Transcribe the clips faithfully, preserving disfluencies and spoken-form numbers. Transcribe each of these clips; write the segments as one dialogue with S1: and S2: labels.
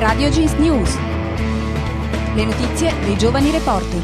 S1: Radio Jeans News. Le notizie dei giovani reporter.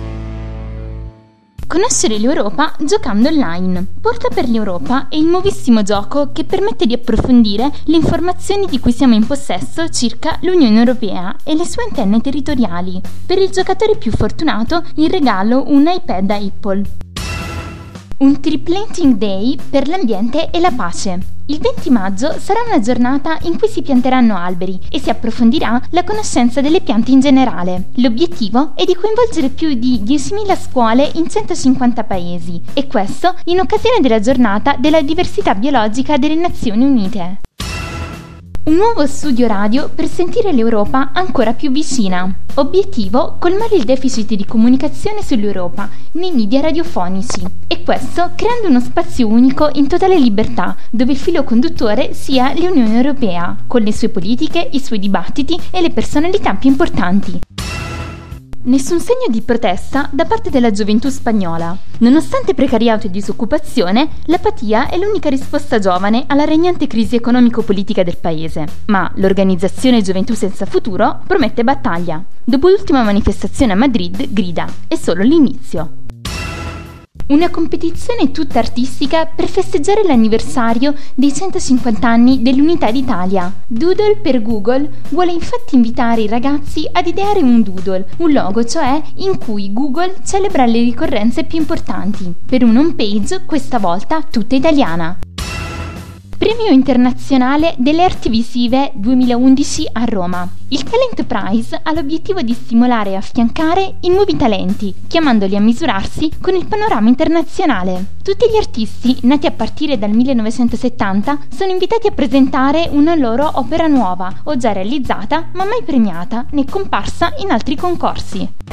S2: Conoscere l'Europa giocando online. Porta per l'Europa è il nuovissimo gioco che permette di approfondire le informazioni di cui siamo in possesso circa l'Unione Europea e le sue antenne territoriali. Per il giocatore più fortunato, in regalo un iPad da Apple. Un Tree Planting Day per l'ambiente e la pace. Il venti maggio sarà una giornata in cui si pianteranno alberi e si approfondirà la conoscenza delle piante in generale. L'obiettivo è di coinvolgere più di diecimila scuole in centocinquanta paesi, e questo in occasione della giornata della diversità biologica delle Nazioni Unite. Un nuovo studio radio per sentire l'Europa ancora più vicina. Obiettivo: colmare il deficit di comunicazione sull'Europa nei media radiofonici, e questo creando uno spazio unico in totale libertà, dove il filo conduttore sia l'Unione Europea, con le sue politiche, i suoi dibattiti e le personalità più importanti. Nessun segno di protesta da parte della gioventù spagnola. Nonostante precariato e disoccupazione, l'apatia è l'unica risposta giovane alla regnante crisi economico-politica del paese. Ma l'organizzazione Gioventù Senza Futuro promette battaglia. Dopo l'ultima manifestazione a Madrid, grida: è solo l'inizio. Una competizione tutta artistica per festeggiare l'anniversario dei centocinquanta anni dell'Unità d'Italia. Doodle per Google vuole infatti invitare i ragazzi ad ideare un doodle, un logo cioè in cui Google celebra le ricorrenze più importanti, per una home page questa volta tutta italiana. Premio internazionale delle arti visive duemilaundici a Roma. Il Talent Prize ha l'obiettivo di stimolare e affiancare i nuovi talenti, chiamandoli a misurarsi con il panorama internazionale. Tutti gli artisti, nati a partire dal millenovecentosettanta, sono invitati a presentare una loro opera nuova, o già realizzata ma mai premiata né comparsa in altri concorsi.